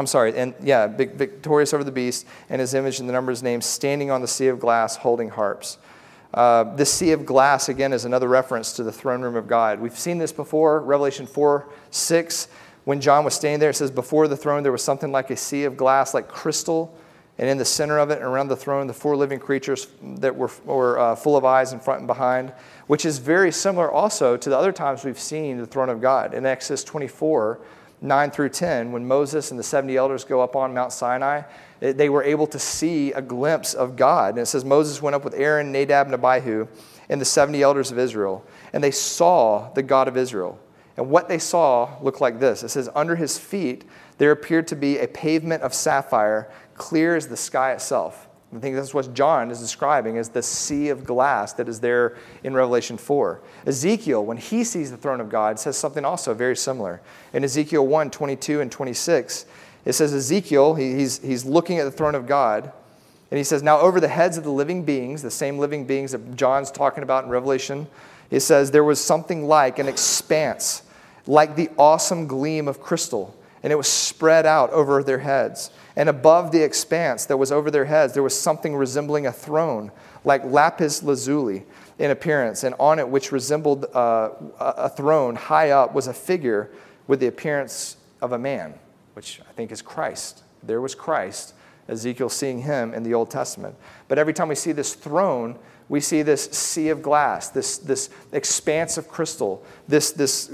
victorious over the beast and his image and the number of his name, standing on the sea of glass, holding harps. This sea of glass, again, is another reference to the throne room of God. We've seen this before, Revelation 4:6. When John was standing there, it says, before the throne there was something like a sea of glass, like crystal, and in the center of it and around the throne, the 4 living creatures that were full of eyes in front and behind, which is very similar also to the other times we've seen the throne of God. In Exodus 24, 9 through 10, when Moses and the 70 elders go up on Mount Sinai, they were able to see a glimpse of God. And it says, Moses went up with Aaron, Nadab, and Abihu, and the 70 elders of Israel, and they saw the God of Israel. And what they saw looked like this. It says, under his feet there appeared to be a pavement of sapphire, clear as the sky itself. I think that's what John is describing as the sea of glass that is there in Revelation 4. Ezekiel, when he sees the throne of God, says something also very similar. In Ezekiel 1, 22 and 26, it says Ezekiel, he's looking at the throne of God, and he says, now over the heads of the living beings, the same living beings that John's talking about in Revelation, it says there was something like an expanse, like the awesome gleam of crystal, and it was spread out over their heads. And above the expanse that was over their heads, there was something resembling a throne, like lapis lazuli in appearance, and on it, which resembled a throne, high up was a figure with the appearance of a man, which I think is Christ. There was Christ, Ezekiel seeing him in the Old Testament. But every time we see this throne, we see this sea of glass, this expanse of crystal, this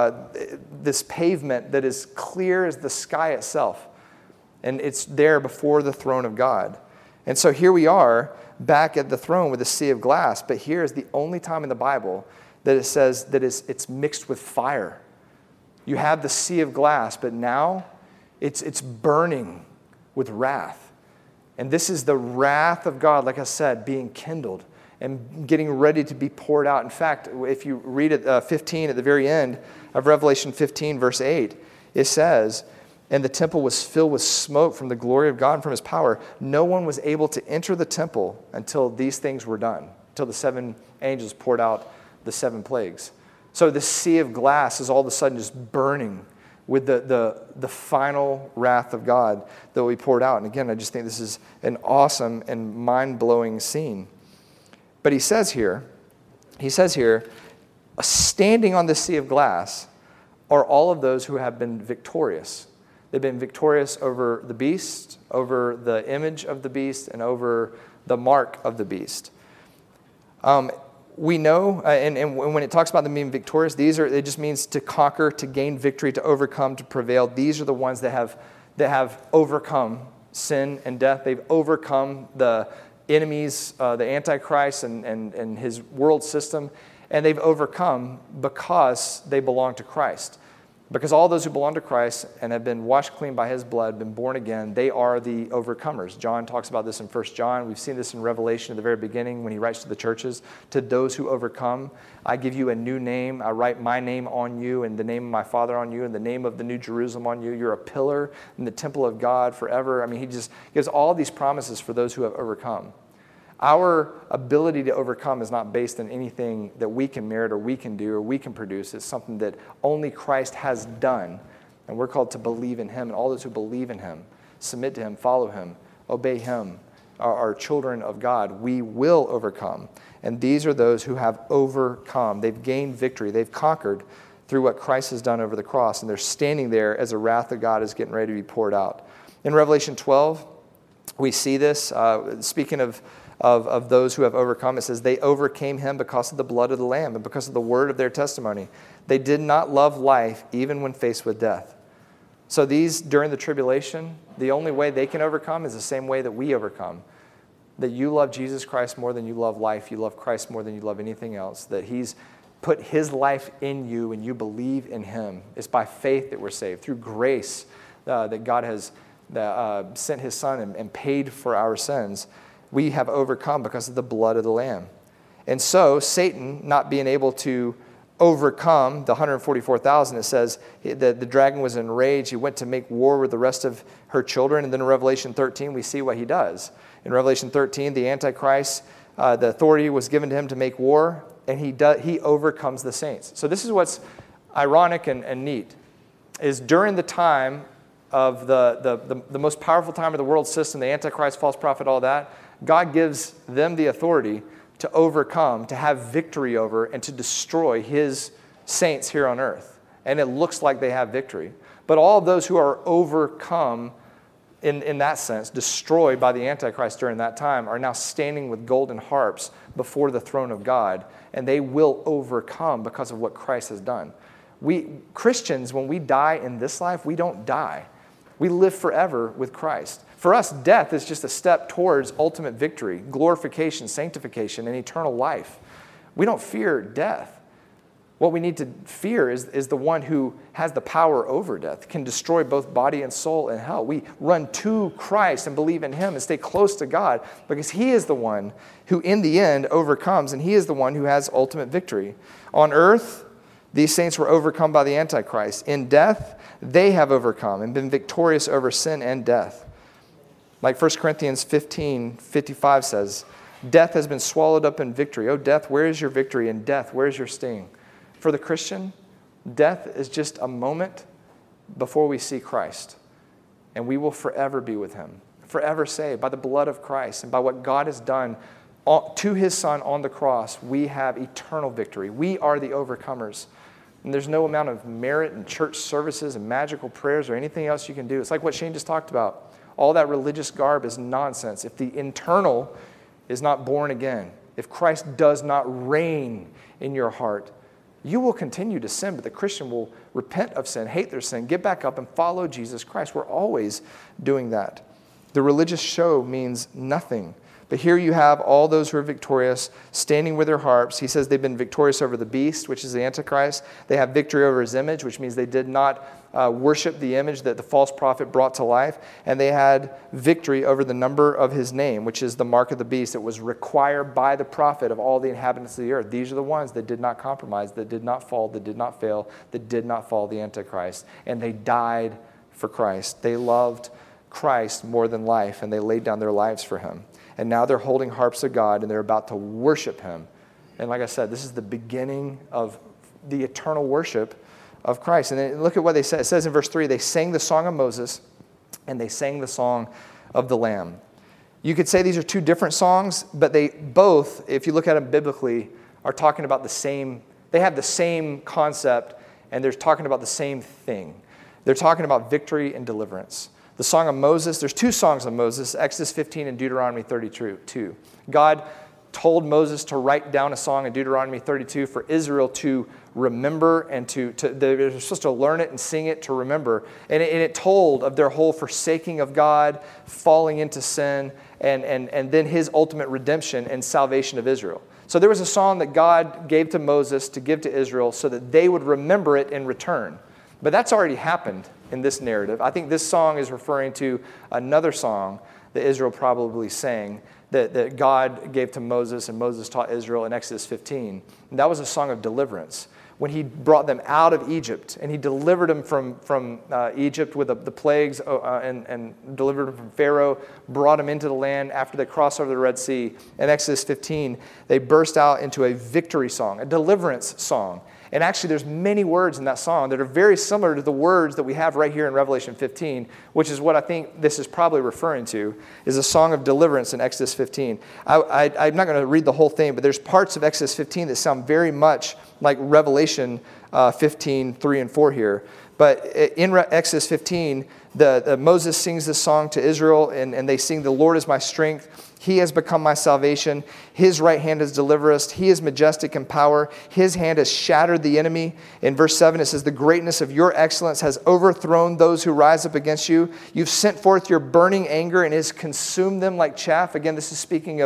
pavement that is clear as the sky itself. And it's there before the throne of God. And so here we are back at the throne with a sea of glass, but here is the only time in the Bible that it says that it's mixed with fire. You have the sea of glass, but now it's burning with wrath. And this is the wrath of God, like I said, being kindled and getting ready to be poured out. In fact, if you read it 15 at the very end of Revelation 15, verse 8, it says, and the temple was filled with smoke from the glory of God and from his power. No one was able to enter the temple until these things were done, until the 7 angels poured out the 7 plagues. So the sea of glass is all of a sudden just burning with the final wrath of God that will be poured out. And again, I just think this is an awesome and mind-blowing scene. But he says here, standing on the sea of glass are all of those who have been victorious. They've been victorious over the beast, over the image of the beast, and over the mark of the beast. We know, and when it talks about them being victorious, it just means to conquer, to gain victory, to overcome, to prevail. These are the ones that have overcome sin and death. They've overcome the enemies, the Antichrist and his world system, and they've overcome because they belong to Christ. Because all those who belong to Christ and have been washed clean by his blood, been born again, they are the overcomers. John talks about this in 1 John. We've seen this in Revelation at the very beginning when he writes to the churches. To those who overcome, I give you a new name. I write my name on you and the name of my Father on you and the name of the New Jerusalem on you. You're a pillar in the temple of God forever. I mean, he just gives all these promises for those who have overcome. Our ability to overcome is not based on anything that we can merit or we can do or we can produce. It's something that only Christ has done. And we're called to believe in him. And all those who believe in him, submit to him, follow him, obey him, are children of God. We will overcome. And these are those who have overcome. They've gained victory. They've conquered through what Christ has done over the cross. And they're standing there as the wrath of God is getting ready to be poured out. In Revelation 12, we see this. Speaking of those who have overcome, it says, they overcame him because of the blood of the Lamb and because of the word of their testimony. They did not love life even when faced with death. So these, during the tribulation, the only way they can overcome is the same way that we overcome. That you love Jesus Christ more than you love life. You love Christ more than you love anything else. That he's put his life in you and you believe in him. It's by faith that we're saved, through grace that God has sent his son and paid for our sins. We have overcome because of the blood of the Lamb. And so Satan, not being able to overcome the 144,000, it says that the dragon was enraged. He went to make war with the rest of her children. And then in Revelation 13, we see what he does. In Revelation 13, the Antichrist, the authority was given to him to make war, and he overcomes the saints. So this is what's ironic and neat, is during the time of the most powerful time of the world system, the Antichrist, false prophet, all that, God gives them the authority to overcome, to have victory over, and to destroy his saints here on earth. And it looks like they have victory. But all of those who are overcome in that sense, destroyed by the Antichrist during that time, are now standing with golden harps before the throne of God, and they will overcome because of what Christ has done. We Christians, when we die in this life, we don't die. We live forever with Christ. For us, death is just a step towards ultimate victory, glorification, sanctification, and eternal life. We don't fear death. What we need to fear is the one who has the power over death, can destroy both body and soul in hell. We run to Christ and believe in him and stay close to God because he is the one who in the end overcomes, and he is the one who has ultimate victory. On earth, these saints were overcome by the Antichrist. In death, they have overcome and been victorious over sin and death. Like 1 Corinthians 15:55 says, death has been swallowed up in victory. Oh, death, where is your victory? And death, where is your sting? For the Christian, death is just a moment before we see Christ. And we will forever be with him, forever saved by the blood of Christ and by what God has done to his son on the cross. We have eternal victory. We are the overcomers. And there's no amount of merit in church services and magical prayers or anything else you can do. It's like what Shane just talked about. All that religious garb is nonsense. If the internal is not born again, if Christ does not reign in your heart, you will continue to sin, but the Christian will repent of sin, hate their sin, get back up and follow Jesus Christ. We're always doing that. The religious show means nothing. But here you have all those who are victorious, standing with their harps. He says they've been victorious over the beast, which is the Antichrist. They have victory over his image, which means they did not worship the image that the false prophet brought to life. And they had victory over the number of his name, which is the mark of the beast that was required by the prophet of all the inhabitants of the earth. These are the ones that did not compromise, that did not fall, that did not fail, that did not follow the Antichrist. And they died for Christ. They loved Christ more than life, and they laid down their lives for him. And now they're holding harps of God, and they're about to worship him. And like I said, this is the beginning of the eternal worship of Christ. And then look at what they say. It says in verse 3, they sang the song of Moses, and they sang the song of the Lamb. You could say these are two different songs, but they both, if you look at them biblically, are talking about the same, they have the same concept, and they're talking about the same thing. They're talking about victory and deliverance. The Song of Moses, there's two songs of Moses, Exodus 15 and Deuteronomy 32. God told Moses to write down a song in Deuteronomy 32 for Israel to remember and they're supposed to learn it and sing it to remember. And it told of their whole forsaking of God, falling into sin, and then his ultimate redemption and salvation of Israel. So there was a song that God gave to Moses to give to Israel so that they would remember it in return. But that's already happened in this narrative. I think this song is referring to another song that Israel probably sang that God gave to Moses and Moses taught Israel in Exodus 15. And that was a song of deliverance. When he brought them out of Egypt and he delivered them from Egypt with the plagues and delivered them from Pharaoh, brought them into the land after they crossed over the Red Sea. In Exodus 15, they burst out into a victory song, a deliverance song. And actually, there's many words in that song that are very similar to the words that we have right here in Revelation 15, which is what I think this is probably referring to, is a song of deliverance in Exodus 15. I'm not going to read the whole thing, but there's parts of Exodus 15 that sound very much like Revelation 15, 3 and 4 here. But in Exodus 15, Moses sings this song to Israel, and they sing, "The Lord is my strength. He has become my salvation. His right hand has delivered us. He is majestic in power. His hand has shattered the enemy." In verse 7, it says, "The greatness of your excellence has overthrown those who rise up against you. You've sent forth your burning anger and has consumed them like chaff." Again, this is speaking of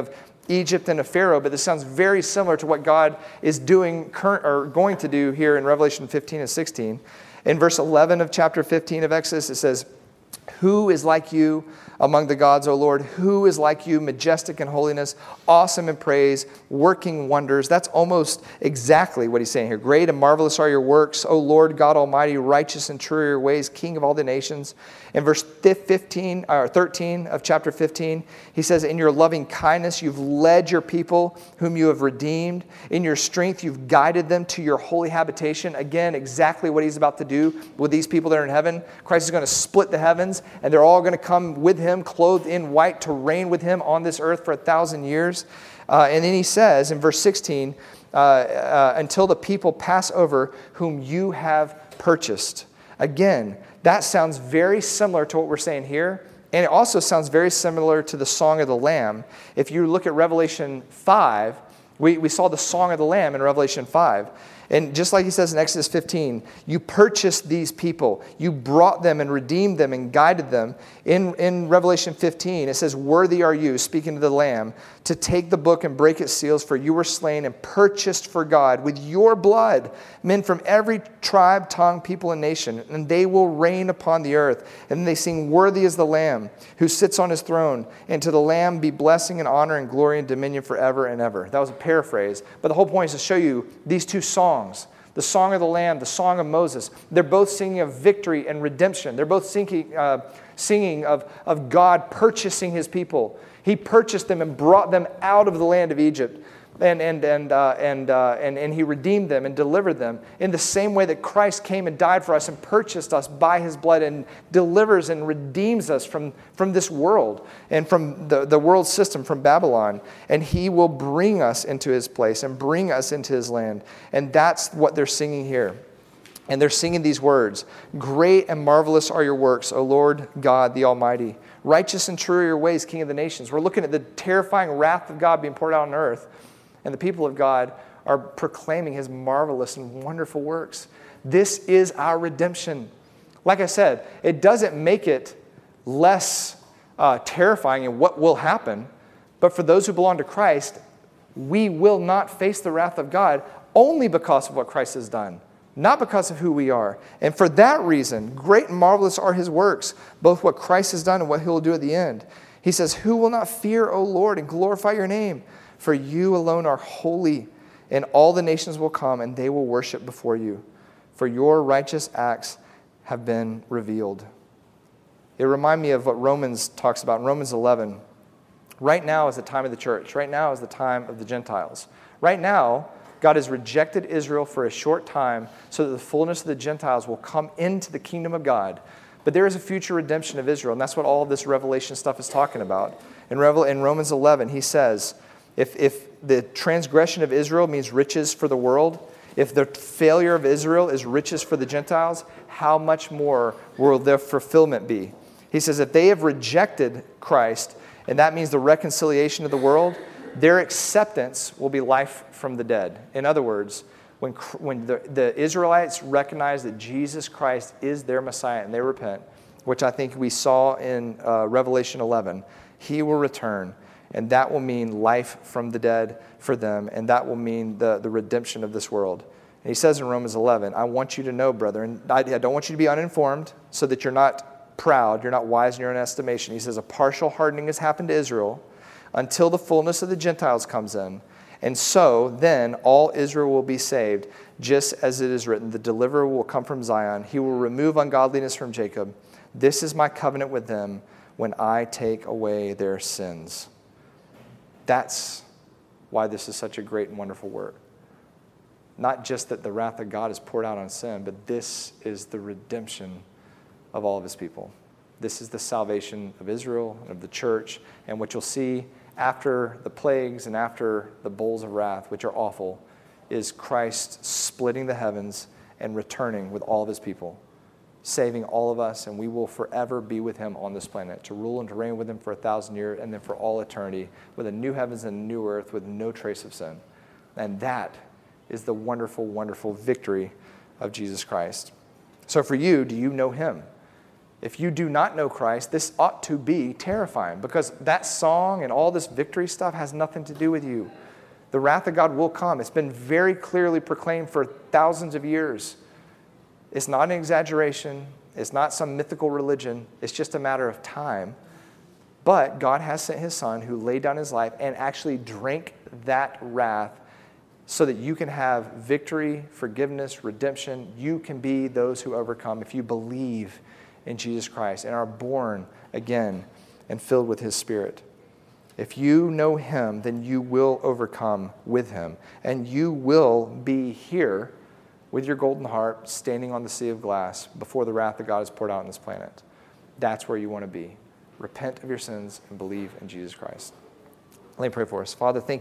Egypt and of Pharaoh, but this sounds very similar to what God is doing or going to do here in Revelation 15 and 16. In verse 11 of chapter 15 of Exodus, it says, "Who is like you among the gods, O Lord? Who is like you, majestic in holiness, awesome in praise, working wonders?" That's almost exactly what he's saying here. "Great and marvelous are your works, O Lord God Almighty, righteous and true are your ways, King of all the nations." In verse 13 of chapter 15, he says, "In your loving kindness you've led your people whom you have redeemed. In your strength you've guided them to your holy habitation." Again, exactly what he's about to do with these people that are in heaven. Christ is going to split the heavens, and they're all going to come with him, clothed in white, to reign with him on this earth for 1,000 years. And then he says in verse 16, "Until the people pass over whom you have purchased." Again, that sounds very similar to what we're saying here. And it also sounds very similar to the Song of the Lamb. If you look at Revelation 5, we saw the Song of the Lamb in Revelation 5. And just like he says in Exodus 15, you purchased these people. You brought them and redeemed them and guided them. In Revelation 15, it says, "Worthy are you," speaking to the Lamb, "to take the book and break its seals, for you were slain and purchased for God with your blood men from every tribe, tongue, people, and nation, and they will reign upon the earth." And they sing, "Worthy is the Lamb who sits on his throne, and to the Lamb be blessing and honor and glory and dominion forever and ever." That was a paraphrase, but the whole point is to show you these two songs. The Song of the Lamb, the Song of Moses. They're both singing of victory and redemption. They're both singing of God purchasing his people. He purchased them and brought them out of the land of Egypt. And he redeemed them and delivered them in the same way that Christ came and died for us and purchased us by his blood and delivers and redeems us from this world and from the world system, from Babylon. And he will bring us into his place and bring us into his land. And that's what they're singing here. And they're singing these words, "Great and marvelous are your works, O Lord God the Almighty. Righteous and true are your ways, King of the nations." We're looking at the terrifying wrath of God being poured out on earth. And the people of God are proclaiming his marvelous and wonderful works. This is our redemption. Like I said, it doesn't make it less terrifying in what will happen. But for those who belong to Christ, we will not face the wrath of God only because of what Christ has done, not because of who we are. And for that reason, great and marvelous are his works, both what Christ has done and what he will do at the end. He says, "Who will not fear, O Lord, and glorify your name? For you alone are holy, and all the nations will come, and they will worship before you. For your righteous acts have been revealed." It reminds me of what Romans talks about in Romans 11. Right now is the time of the church. Right now is the time of the Gentiles. Right now, God has rejected Israel for a short time so that the fullness of the Gentiles will come into the kingdom of God. But there is a future redemption of Israel, and that's what all of this Revelation stuff is talking about. In Romans 11, he says, If the transgression of Israel means riches for the world, if the failure of Israel is riches for the Gentiles, how much more will their fulfillment be? He says if they have rejected Christ, and that means the reconciliation of the world, their acceptance will be life from the dead. In other words, when the Israelites recognize that Jesus Christ is their Messiah and they repent, which I think we saw in Revelation 11, he will return. And that will mean life from the dead for them. And that will mean the redemption of this world. And he says in Romans 11, "I want you to know, brethren, I don't want you to be uninformed so that you're not proud, you're not wise in your own estimation." He says a partial hardening has happened to Israel until the fullness of the Gentiles comes in. And so then all Israel will be saved, just as it is written, "The deliverer will come from Zion. He will remove ungodliness from Jacob. This is my covenant with them when I take away their sins." That's why this is such a great and wonderful word. Not just that the wrath of God is poured out on sin, but this is the redemption of all of his people. This is the salvation of Israel and of the church. And what you'll see after the plagues and after the bowls of wrath, which are awful, is Christ splitting the heavens and returning with all of his people, saving all of us, and we will forever be with him on this planet, to rule and to reign with him for 1,000 years, and then for all eternity, with a new heavens and a new earth with no trace of sin. And that is the wonderful, wonderful victory of Jesus Christ. So for you, do you know him? If you do not know Christ, this ought to be terrifying because that song and all this victory stuff has nothing to do with you. The wrath of God will come. It's been very clearly proclaimed for thousands of years. It's not an exaggeration. It's not some mythical religion. It's just a matter of time. But God has sent his Son who laid down his life and actually drank that wrath so that you can have victory, forgiveness, redemption. You can be those who overcome if you believe in Jesus Christ and are born again and filled with his Spirit. If you know him, then you will overcome with him. And you will be here with your golden harp standing on the sea of glass before the wrath of God is poured out on this planet. That's where you want to be. Repent of your sins and believe in Jesus Christ. Let me pray for us. Father, thank you.